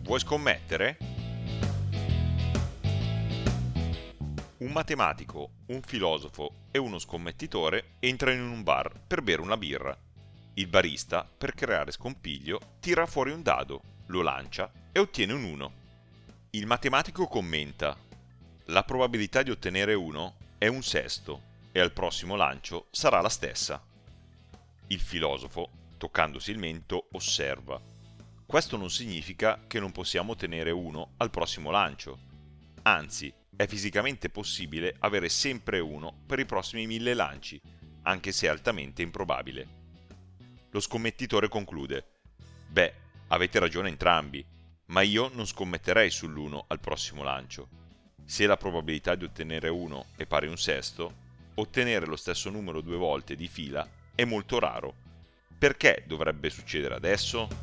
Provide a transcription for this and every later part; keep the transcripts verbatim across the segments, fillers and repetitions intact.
Vuoi scommettere? Un matematico, un filosofo e uno scommettitore entrano in un bar per bere una birra. Il barista, per creare scompiglio, tira fuori un dado, lo lancia e ottiene un uno. Il matematico commenta: la probabilità di ottenere uno è un sesto e al prossimo lancio sarà la stessa. Il filosofo, toccandosi il mento, osserva: questo non significa che non possiamo ottenere uno al prossimo lancio. Anzi, è fisicamente possibile avere sempre uno per i prossimi mille lanci, anche se è altamente improbabile. Lo scommettitore conclude: beh, avete ragione entrambi, ma io non scommetterei sull'uno al prossimo lancio. Se la probabilità di ottenere uno è pari a un sesto, ottenere lo stesso numero due volte di fila è molto raro. Perché dovrebbe succedere adesso?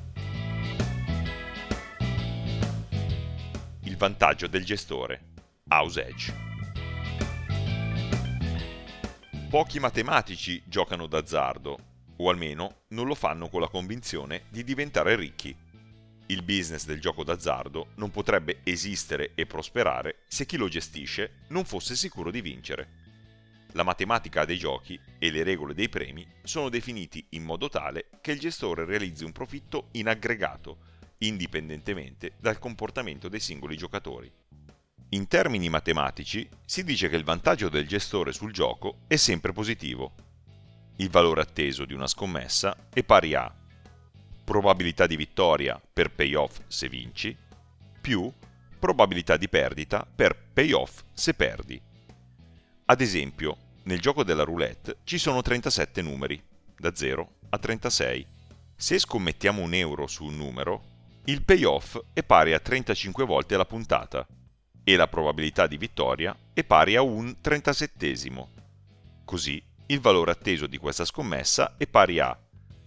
Il vantaggio del gestore. House Edge. Pochi matematici giocano d'azzardo, o almeno non lo fanno con la convinzione di diventare ricchi. Il business del gioco d'azzardo non potrebbe esistere e prosperare se chi lo gestisce non fosse sicuro di vincere. La matematica dei giochi e le regole dei premi sono definiti in modo tale che il gestore realizzi un profitto in aggregato, indipendentemente dal comportamento dei singoli giocatori. In termini matematici si dice che il vantaggio del gestore sul gioco è sempre positivo. Il valore atteso di una scommessa è pari a probabilità di vittoria per payoff se vinci, più probabilità di perdita per payoff se perdi. Ad esempio, nel gioco della roulette ci sono trentasette numeri, da zero a trentasei. Se scommettiamo un euro su un numero, il payoff è pari a trentacinque volte la puntata e la probabilità di vittoria è pari a un trentasettesimo. Così il valore atteso di questa scommessa è pari a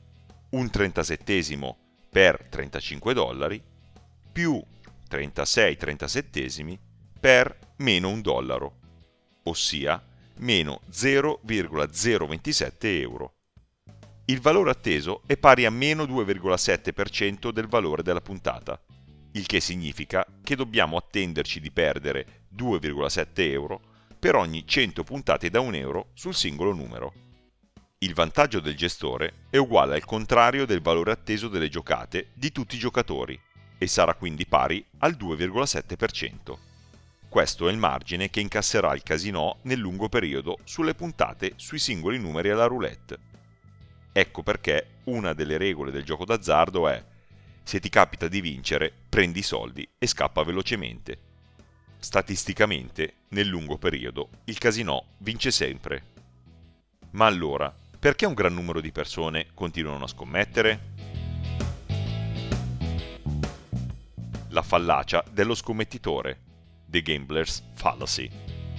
un trentasettesimo per trentacinque dollari più trentasei trentasettesimi per meno un dollaro, ossia meno zero virgola zero ventisette euro. Il valore atteso è pari a meno due virgola sette per cento del valore della puntata, il che significa che dobbiamo attenderci di perdere due virgola sette euro per ogni cento puntate da un euro sul singolo numero. Il vantaggio del gestore è uguale al contrario del valore atteso delle giocate di tutti i giocatori e sarà quindi pari al due virgola sette per cento. Questo è il margine che incasserà il casinò nel lungo periodo sulle puntate sui singoli numeri alla roulette. Ecco perché una delle regole del gioco d'azzardo è: se ti capita di vincere, prendi i soldi e scappa velocemente. Statisticamente, nel lungo periodo, il casinò vince sempre. Ma allora, perché un gran numero di persone continuano a scommettere? La fallacia dello scommettitore, The Gambler's Fallacy.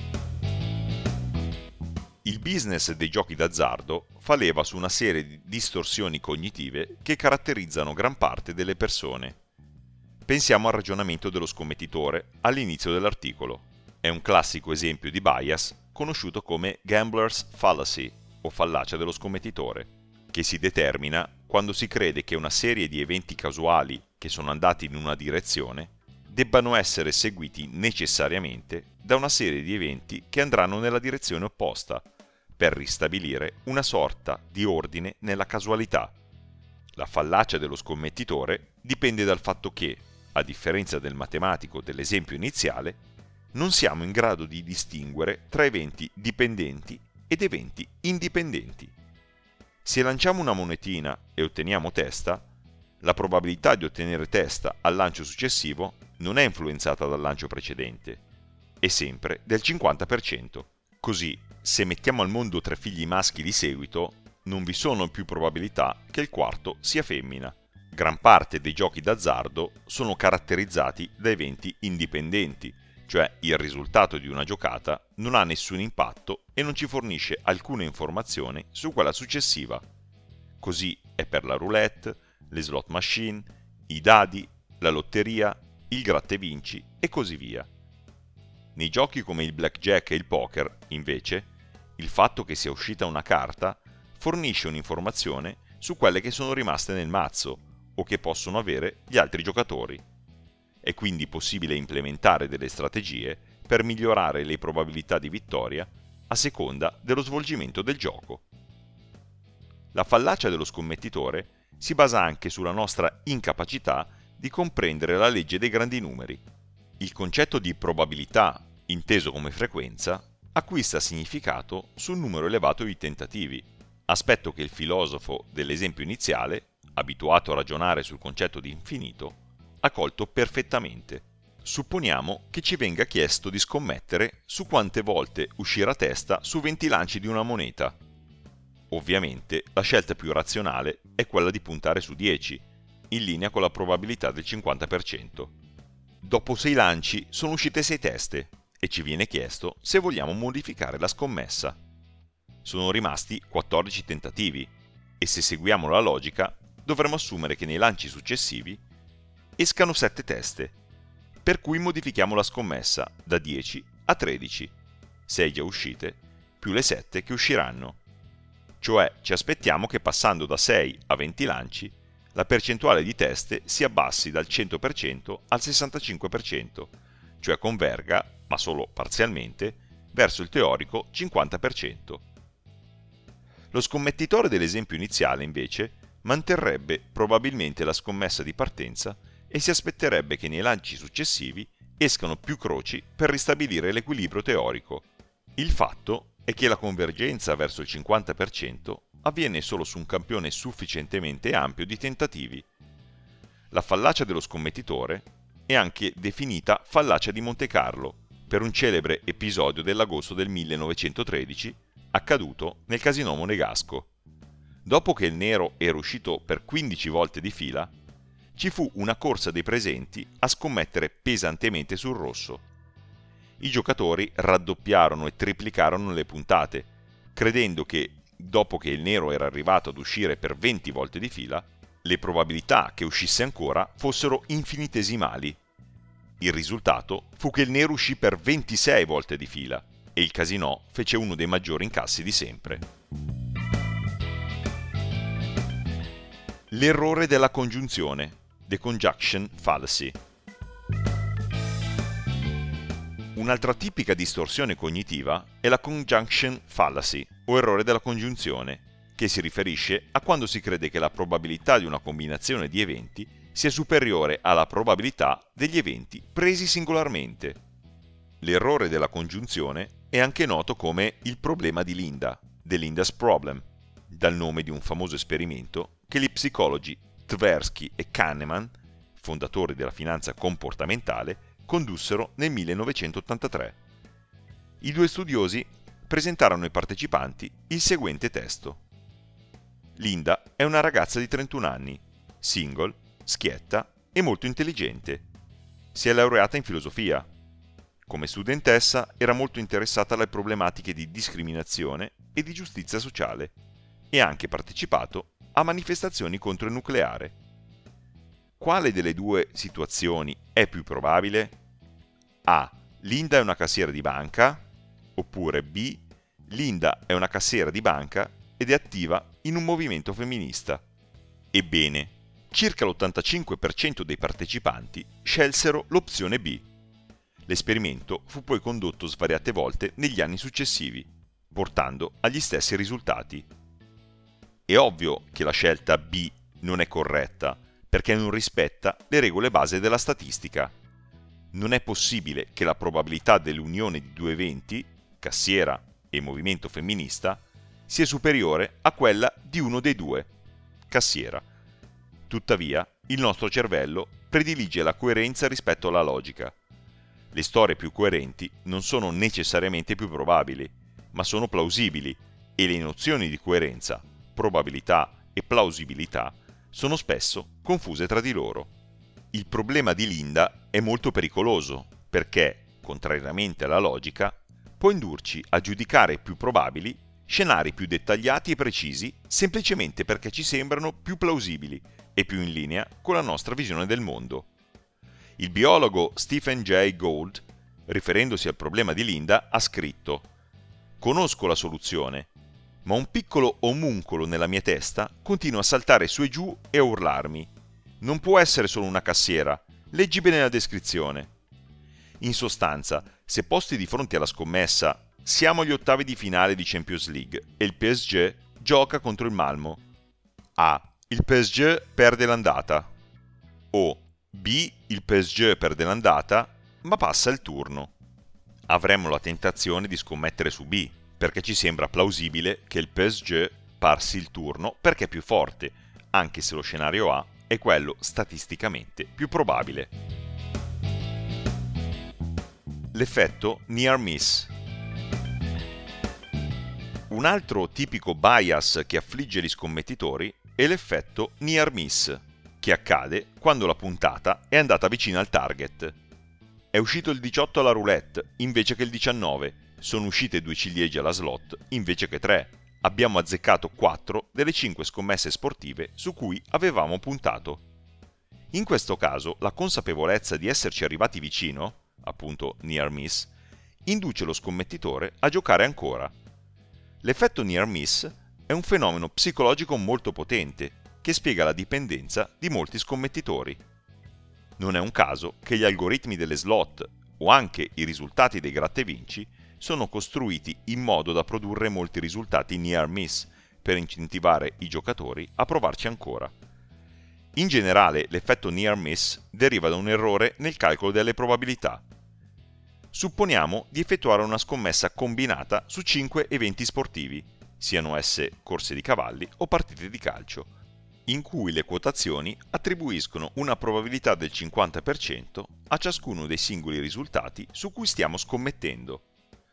Il business dei giochi d'azzardo fa leva su una serie di distorsioni cognitive che caratterizzano gran parte delle persone. Pensiamo al ragionamento dello scommettitore all'inizio dell'articolo. È un classico esempio di bias conosciuto come Gambler's Fallacy o fallacia dello scommettitore, che si determina quando si crede che una serie di eventi casuali che sono andati in una direzione debbano essere seguiti necessariamente da una serie di eventi che andranno nella direzione opposta, per ristabilire una sorta di ordine nella casualità. La fallacia dello scommettitore dipende dal fatto che, a differenza del matematico dell'esempio iniziale, non siamo in grado di distinguere tra eventi dipendenti ed eventi indipendenti. Se lanciamo una monetina e otteniamo testa, la probabilità di ottenere testa al lancio successivo non è influenzata dal lancio precedente, è sempre del cinquanta per cento. Così, se mettiamo al mondo tre figli maschi di seguito, non vi sono più probabilità che il quarto sia femmina. Gran parte dei giochi d'azzardo sono caratterizzati da eventi indipendenti, cioè il risultato di una giocata non ha nessun impatto e non ci fornisce alcuna informazione su quella successiva. Così è per la roulette, le slot machine, i dadi, la lotteria, il gratta e vinci e così via. Nei giochi come il blackjack e il poker, invece, il fatto che sia uscita una carta fornisce un'informazione su quelle che sono rimaste nel mazzo o che possono avere gli altri giocatori. È quindi possibile implementare delle strategie per migliorare le probabilità di vittoria a seconda dello svolgimento del gioco. La fallacia dello scommettitore si basa anche sulla nostra incapacità di comprendere la legge dei grandi numeri. Il concetto di probabilità, inteso come frequenza, acquista significato sul numero elevato di tentativi, aspetto che il filosofo dell'esempio iniziale, abituato a ragionare sul concetto di infinito, ha colto perfettamente. Supponiamo che ci venga chiesto di scommettere su quante volte uscire a testa su venti lanci di una moneta. Ovviamente la scelta più razionale è quella di puntare su dieci, in linea con la probabilità del cinquanta per cento. Dopo sei lanci sono uscite sei teste e ci viene chiesto se vogliamo modificare la scommessa. Sono rimasti quattordici tentativi e se seguiamo la logica dovremmo assumere che nei lanci successivi escano sette teste, per cui modifichiamo la scommessa da dieci a tredici, sei già uscite, più le sette che usciranno. Cioè ci aspettiamo che passando da sei a venti lanci, la percentuale di teste si abbassi dal cento per cento al sessantacinque per cento, cioè converga, ma solo parzialmente, verso il teorico cinquanta per cento. Lo scommettitore dell'esempio iniziale, invece, manterrebbe probabilmente la scommessa di partenza e si aspetterebbe che nei lanci successivi escano più croci per ristabilire l'equilibrio teorico. Il fatto è che la convergenza verso il cinquanta per cento avviene solo su un campione sufficientemente ampio di tentativi. La fallacia dello scommettitore è anche definita fallacia di Monte Carlo per un celebre episodio dell'agosto del millenovecentotredici accaduto nel Casinò Monegasco. Dopo che il nero era uscito per quindici volte di fila, ci fu una corsa dei presenti a scommettere pesantemente sul rosso. I giocatori raddoppiarono e triplicarono le puntate, credendo che, dopo che il nero era arrivato ad uscire per venti volte di fila, le probabilità che uscisse ancora fossero infinitesimali. Il risultato fu che il nero uscì per ventisei volte di fila e il Casinò fece uno dei maggiori incassi di sempre. L'errore della congiunzione, the conjunction fallacy. Un'altra tipica distorsione cognitiva è la conjunction fallacy, o errore della congiunzione, che si riferisce a quando si crede che la probabilità di una combinazione di eventi sia superiore alla probabilità degli eventi presi singolarmente. L'errore della congiunzione è anche noto come il problema di Linda, the Linda's problem, dal nome di un famoso esperimento che gli psicologi Tversky e Kahneman, fondatori della finanza comportamentale, condussero nel millenovecentottantatré. I due studiosi presentarono ai partecipanti il seguente testo. Linda è una ragazza di trentuno anni, single, schietta e molto intelligente. Si è laureata in filosofia. Come studentessa era molto interessata alle problematiche di discriminazione e di giustizia sociale e ha anche partecipato a manifestazioni contro il nucleare. Quale delle due situazioni è più probabile? A. Linda è una cassiera di banca, oppure B. Linda è una cassiera di banca ed è attiva in un movimento femminista. Ebbene, circa l'ottantacinque per cento dei partecipanti scelsero l'opzione B. L'esperimento fu poi condotto svariate volte negli anni successivi, portando agli stessi risultati. È ovvio che la scelta B non è corretta, perché non rispetta le regole base della statistica. Non è possibile che la probabilità dell'unione di due eventi, cassiera e movimento femminista, sia superiore a quella di uno dei due, cassiera. Tuttavia, il nostro cervello predilige la coerenza rispetto alla logica. Le storie più coerenti non sono necessariamente più probabili, ma sono plausibili, e le nozioni di coerenza, probabilità e plausibilità sono spesso confuse tra di loro. Il problema di Linda è molto pericoloso perché, contrariamente alla logica, può indurci a giudicare più probabili scenari più dettagliati e precisi semplicemente perché ci sembrano più plausibili e più in linea con la nostra visione del mondo. Il biologo Stephen Jay Gould, riferendosi al problema di Linda, ha scritto: «Conosco la soluzione, ma un piccolo omuncolo nella mia testa continua a saltare su e giù e a urlarmi. Non può essere solo una cassiera, Leggi bene la descrizione. In sostanza, se posti di fronte alla scommessa siamo agli ottavi di finale di Champions League e il P S G gioca contro il Malmo, A. Il P S G perde l'andata, o B. Il P S G perde l'andata ma passa il turno. Avremmo la tentazione di scommettere su B, perché ci sembra plausibile che il P S G passi il turno perché è più forte, anche se lo scenario A è quello statisticamente più probabile. L'effetto near miss. Un altro tipico bias che affligge gli scommettitori è l'effetto near miss, che accade quando la puntata è andata vicina al target. È uscito il diciotto alla roulette invece che il diciannove, sono uscite due ciliegie alla slot invece che tre. Abbiamo azzeccato quattro delle cinque scommesse sportive su cui avevamo puntato. In questo caso la consapevolezza di esserci arrivati vicino, appunto near miss, induce lo scommettitore a giocare ancora. L'effetto near miss è un fenomeno psicologico molto potente che spiega la dipendenza di molti scommettitori. Non è un caso che gli algoritmi delle slot o anche i risultati dei gratta e vinci sono costruiti in modo da produrre molti risultati near miss per incentivare i giocatori a provarci ancora. In generale, l'effetto near miss deriva da un errore nel calcolo delle probabilità. Supponiamo di effettuare una scommessa combinata su cinque eventi sportivi, siano esse corse di cavalli o partite di calcio, in cui le quotazioni attribuiscono una probabilità del cinquanta per cento a ciascuno dei singoli risultati su cui stiamo scommettendo.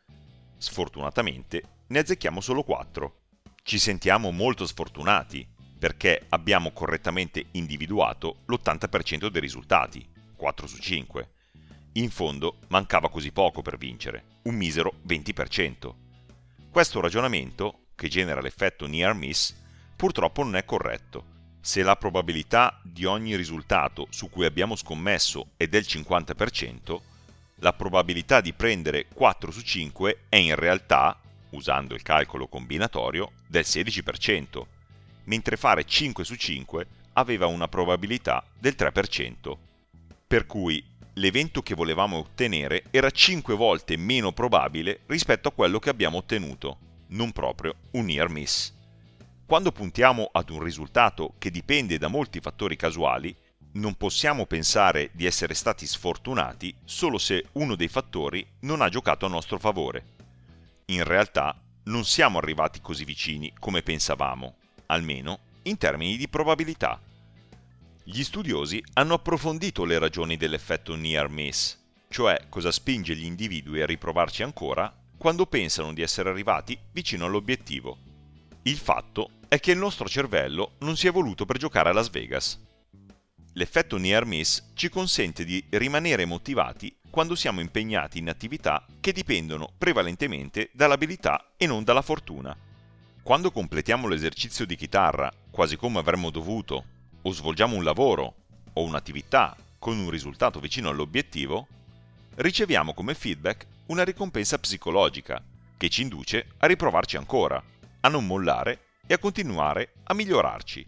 Sfortunatamente ne azzecchiamo solo quattro. Ci sentiamo molto sfortunati perché abbiamo correttamente individuato l'ottanta per cento dei risultati, quattro su cinque. In fondo mancava così poco per vincere, un misero venti per cento. Questo ragionamento, che genera l'effetto near miss, purtroppo non è corretto. Se la probabilità di ogni risultato su cui abbiamo scommesso è del cinquanta per cento, la probabilità di prendere quattro su cinque è in realtà, usando il calcolo combinatorio, del sedici per cento, mentre fare cinque su cinque aveva una probabilità del tre per cento. Per cui l'evento che volevamo ottenere era cinque volte meno probabile rispetto a quello che abbiamo ottenuto, non proprio un near miss. Quando puntiamo ad un risultato che dipende da molti fattori casuali, non possiamo pensare di essere stati sfortunati solo se uno dei fattori non ha giocato a nostro favore. In realtà non siamo arrivati così vicini come pensavamo, almeno in termini di probabilità. Gli studiosi hanno approfondito le ragioni dell'effetto near miss, cioè cosa spinge gli individui a riprovarci ancora quando pensano di essere arrivati vicino all'obiettivo. Il fatto è che il nostro cervello non si è evoluto per giocare a Las Vegas. L'effetto near miss ci consente di rimanere motivati quando siamo impegnati in attività che dipendono prevalentemente dall'abilità e non dalla fortuna. Quando completiamo l'esercizio di chitarra quasi come avremmo dovuto, o svolgiamo un lavoro o un'attività con un risultato vicino all'obiettivo, riceviamo come feedback una ricompensa psicologica che ci induce a riprovarci ancora, a non mollare e a continuare a migliorarci.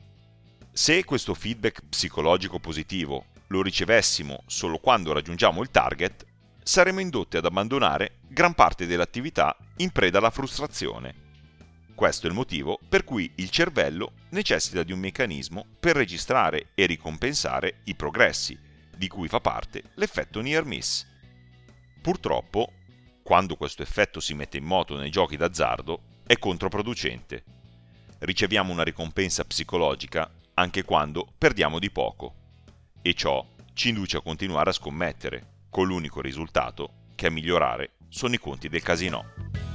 Se questo feedback psicologico positivo lo ricevessimo solo quando raggiungiamo il target, saremmo indotti ad abbandonare gran parte dell'attività in preda alla frustrazione. Questo è il motivo per cui il cervello necessita di un meccanismo per registrare e ricompensare i progressi, di cui fa parte l'effetto near miss. Purtroppo, quando questo effetto si mette in moto nei giochi d'azzardo, è controproducente. Riceviamo una ricompensa psicologica anche quando perdiamo di poco, e ciò ci induce a continuare a scommettere, con l'unico risultato che a migliorare sono i conti del casinò.